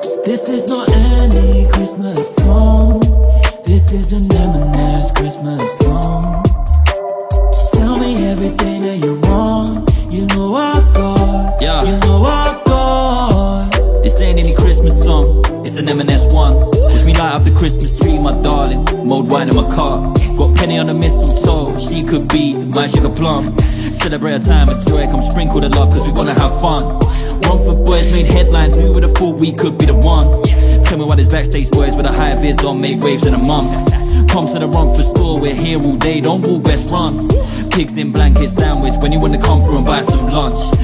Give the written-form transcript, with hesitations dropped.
This is not any Christmas song. This is an M&S Christmas song. Tell me everything that you want. You know I got, yeah. You know I got. This ain't any Christmas song, it's an M&S one. Watch me light up the Christmas tree, my darling. Mulled wine in my car. Got Penny on the mistletoe, she could be my sugar plum. Celebrate a time of joy, come sprinkle the love, cause we wanna have fun. Romford boys made headlines, who would've thought we could be the one? Tell me why there's backstage boys with a high vis on, make waves in a month. Come to the Romford store, we're here all day, don't walk, best run. Pigs in blanket sandwich, when you wanna come through and buy some lunch.